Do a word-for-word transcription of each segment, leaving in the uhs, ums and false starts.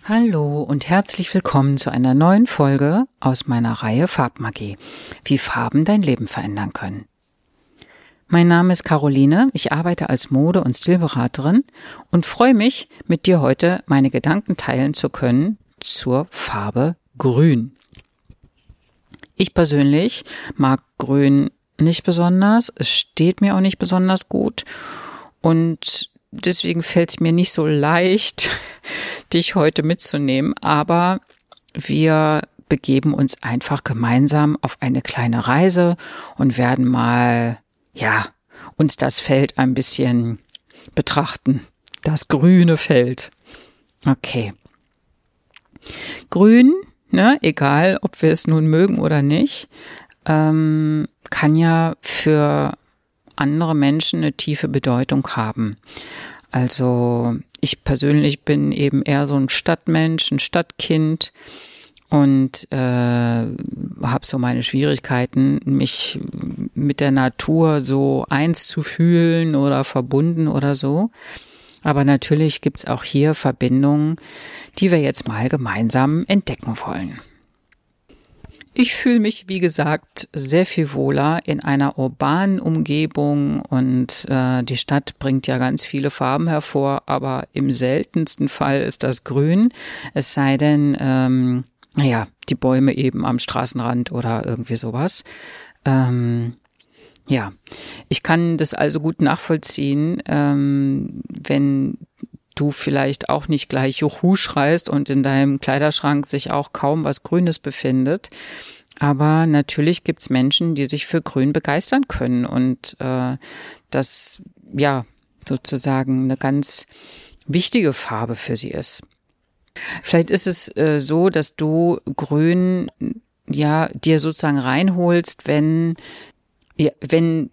Hallo und herzlich willkommen zu einer neuen Folge aus meiner Reihe Farbmagie, wie Farben dein Leben verändern können. Mein Name ist Caroline, ich arbeite als Mode- und Stilberaterin und freue mich, mit dir heute meine Gedanken teilen zu können zur Farbe Grün. Ich persönlich mag Grün nicht besonders, es steht mir auch nicht besonders gut und deswegen fällt es mir nicht so leicht, dich heute mitzunehmen, aber wir begeben uns einfach gemeinsam auf eine kleine Reise und werden mal, ja, uns das Feld ein bisschen betrachten. Das grüne Feld. Okay. Grün, ne, egal ob wir es nun mögen oder nicht, ähm, kann ja für andere Menschen eine tiefe Bedeutung haben. Also ich persönlich bin eben eher so ein Stadtmensch, ein Stadtkind und äh, habe so meine Schwierigkeiten, mich mit der Natur so eins zu fühlen oder verbunden oder so. Aber natürlich gibt's auch hier Verbindungen, die wir jetzt mal gemeinsam entdecken wollen. Ich fühle mich, wie gesagt, sehr viel wohler in einer urbanen Umgebung und äh, die Stadt bringt ja ganz viele Farben hervor, aber im seltensten Fall ist das Grün, es sei denn, ähm, naja, die Bäume eben am Straßenrand oder irgendwie sowas. Ähm, ja, ich kann das also gut nachvollziehen, ähm, wenn du vielleicht auch nicht gleich Juhu schreist und in deinem Kleiderschrank sich auch kaum was Grünes befindet. Aber natürlich gibt's Menschen, die sich für Grün begeistern können und äh, das ja sozusagen eine ganz wichtige Farbe für sie ist. Vielleicht ist es äh, so, dass du Grün ja dir sozusagen reinholst, wenn ja, wenn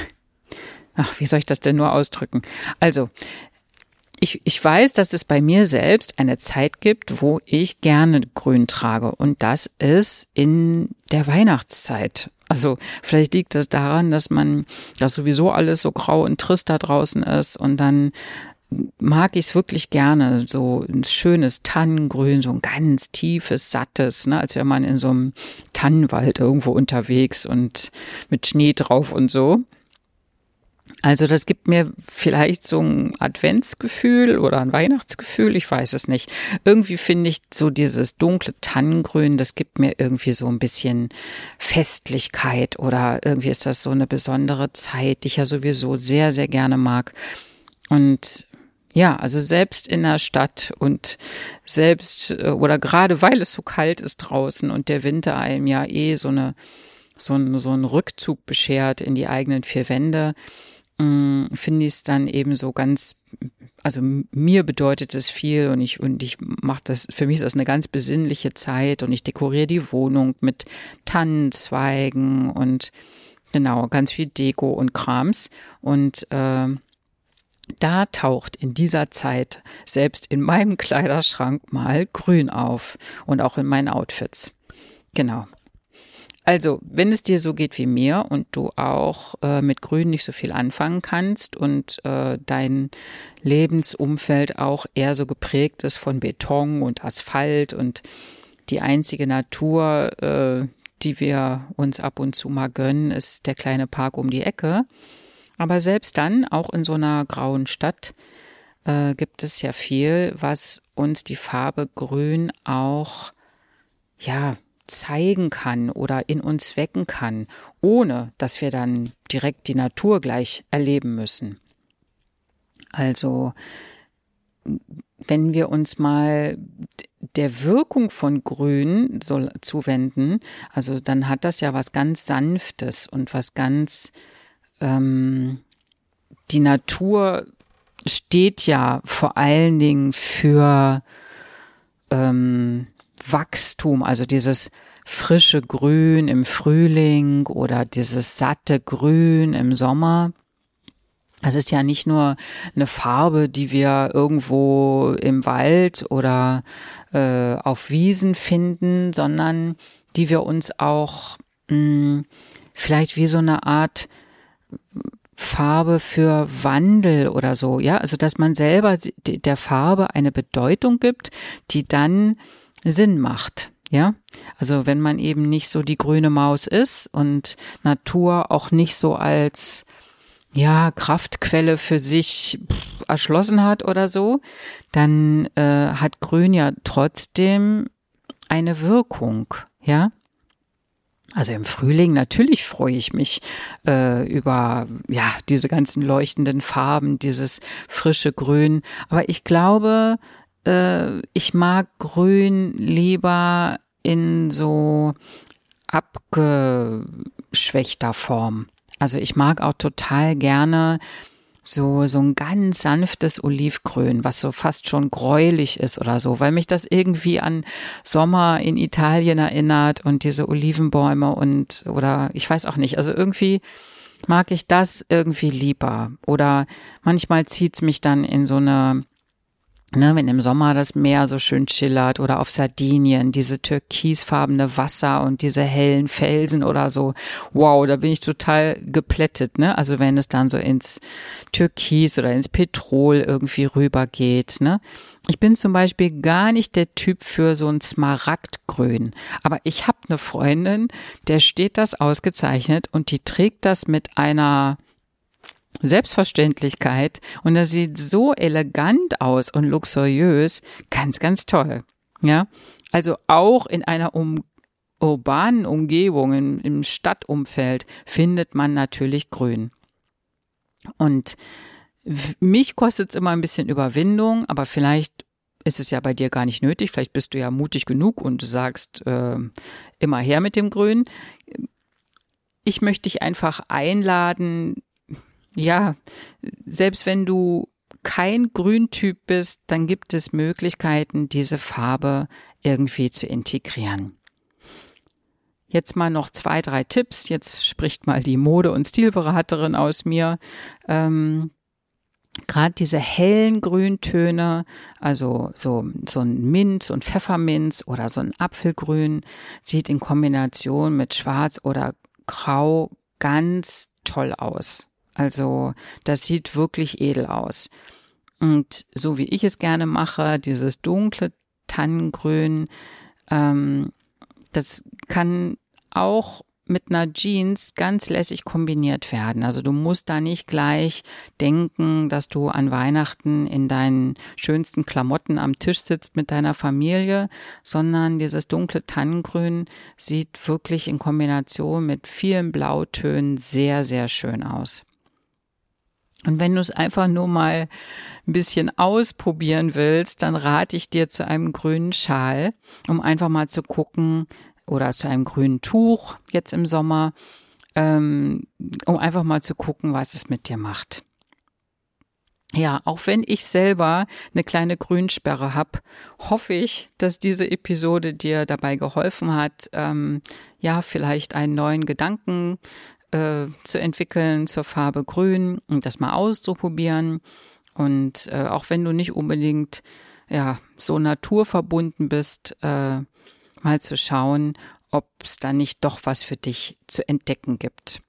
ach, wie soll ich das denn nur ausdrücken? Also Ich, ich weiß, dass es bei mir selbst eine Zeit gibt, wo ich gerne Grün trage. Und das ist in der Weihnachtszeit. Also vielleicht liegt das daran, dass man, dass sowieso alles so grau und trist da draußen ist. Und dann mag ich es wirklich gerne. So ein schönes Tannengrün, so ein ganz tiefes, sattes, ne, als wäre man in so einem Tannenwald irgendwo unterwegs und mit Schnee drauf und so. Also das gibt mir vielleicht so ein Adventsgefühl oder ein Weihnachtsgefühl, ich weiß es nicht. Irgendwie finde ich so dieses dunkle Tannengrün, das gibt mir irgendwie so ein bisschen Festlichkeit oder irgendwie ist das so eine besondere Zeit, die ich ja sowieso sehr, sehr gerne mag. Und ja, also selbst in der Stadt und selbst oder gerade weil es so kalt ist draußen und der Winter einem ja eh so eine so ein, so ein Rückzug beschert in die eigenen vier Wände, finde ich es dann eben so ganz, also mir bedeutet es viel und ich und ich mache das, für mich ist das eine ganz besinnliche Zeit und ich dekoriere die Wohnung mit Tannenzweigen und genau, ganz viel Deko und Krams und äh, da taucht in dieser Zeit selbst in meinem Kleiderschrank mal Grün auf und auch in meinen Outfits. Genau. Also, wenn es dir so geht wie mir und du auch äh, mit Grün nicht so viel anfangen kannst und äh, dein Lebensumfeld auch eher so geprägt ist von Beton und Asphalt und die einzige Natur, äh, die wir uns ab und zu mal gönnen, ist der kleine Park um die Ecke. Aber selbst dann, auch in so einer grauen Stadt, äh, gibt es ja viel, was uns die Farbe Grün auch, ja, zeigen kann oder in uns wecken kann, ohne dass wir dann direkt die Natur gleich erleben müssen. Also, wenn wir uns mal der Wirkung von Grün so zuwenden, also dann hat das ja was ganz Sanftes und was ganz, ähm, die Natur steht ja vor allen Dingen für ähm, Wachstum, also dieses frische Grün im Frühling oder dieses satte Grün im Sommer. Es ist ja nicht nur eine Farbe, die wir irgendwo im Wald oder äh, auf Wiesen finden, sondern die wir uns auch mh, vielleicht wie so eine Art Farbe für Wandel oder so, ja, also dass man selber der Farbe eine Bedeutung gibt, die dann Sinn macht, ja, also wenn man eben nicht so die grüne Maus ist und Natur auch nicht so als, ja, Kraftquelle für sich erschlossen hat oder so, dann äh, hat Grün ja trotzdem eine Wirkung, ja. Also im Frühling natürlich freue ich mich äh, über ja diese ganzen leuchtenden Farben, dieses frische Grün. Aber ich glaube, äh, ich mag Grün lieber in so abgeschwächter Form. Also ich mag auch total gerne so so ein ganz sanftes Olivgrün, was so fast schon gräulich ist oder so, weil mich das irgendwie an Sommer in Italien erinnert und diese Olivenbäume und oder ich weiß auch nicht, also irgendwie mag ich das irgendwie lieber oder manchmal zieht's mich dann in so eine, ne, wenn im Sommer das Meer so schön chillert oder auf Sardinien, diese türkisfarbene Wasser und diese hellen Felsen oder so. Wow, da bin ich total geplättet, ne? Also wenn es dann so ins Türkis oder ins Petrol irgendwie rübergeht, ne? Ich bin zum Beispiel gar nicht der Typ für so ein Smaragdgrün. Aber ich habe eine Freundin, der steht das ausgezeichnet und die trägt das mit einer Selbstverständlichkeit und das sieht so elegant aus und luxuriös, ganz, ganz toll. Ja, also auch in einer um, urbanen Umgebung, im, im Stadtumfeld findet man natürlich Grün. Und mich kostet es immer ein bisschen Überwindung, aber vielleicht ist es ja bei dir gar nicht nötig. Vielleicht bist du ja mutig genug und du sagst äh, immer her mit dem Grün. Ich möchte dich einfach einladen. Ja, selbst wenn du kein Grüntyp bist, dann gibt es Möglichkeiten, diese Farbe irgendwie zu integrieren. Jetzt mal noch zwei, drei Tipps. Jetzt spricht mal die Mode- und Stilberaterin aus mir. Ähm, Gerade diese hellen Grüntöne, also so, so ein Minz, so ein Pfefferminz oder so ein Apfelgrün, sieht in Kombination mit Schwarz oder Grau ganz toll aus. Also das sieht wirklich edel aus. Und so wie ich es gerne mache, dieses dunkle Tannengrün, ähm, das kann auch mit einer Jeans ganz lässig kombiniert werden. Also du musst da nicht gleich denken, dass du an Weihnachten in deinen schönsten Klamotten am Tisch sitzt mit deiner Familie, sondern dieses dunkle Tannengrün sieht wirklich in Kombination mit vielen Blautönen sehr, sehr schön aus. Und wenn du es einfach nur mal ein bisschen ausprobieren willst, dann rate ich dir zu einem grünen Schal, um einfach mal zu gucken, oder zu einem grünen Tuch jetzt im Sommer, ähm, um einfach mal zu gucken, was es mit dir macht. Ja, auch wenn ich selber eine kleine Grünsperre habe, hoffe ich, dass diese Episode dir dabei geholfen hat, ähm, ja, vielleicht einen neuen Gedanken Äh, zu entwickeln zur Farbe Grün und das mal auszuprobieren. Und äh, auch wenn du nicht unbedingt ja so naturverbunden bist, äh, mal zu schauen, ob es da nicht doch was für dich zu entdecken gibt.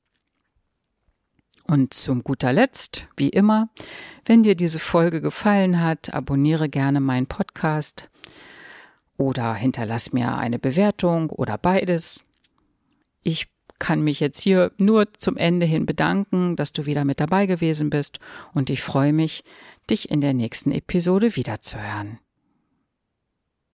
Und zum guter Letzt, wie immer, wenn dir diese Folge gefallen hat, abonniere gerne meinen Podcast oder hinterlass mir eine Bewertung oder beides. Ich kann mich jetzt hier nur zum Ende hin bedanken, dass du wieder mit dabei gewesen bist und ich freue mich, dich in der nächsten Episode wiederzuhören.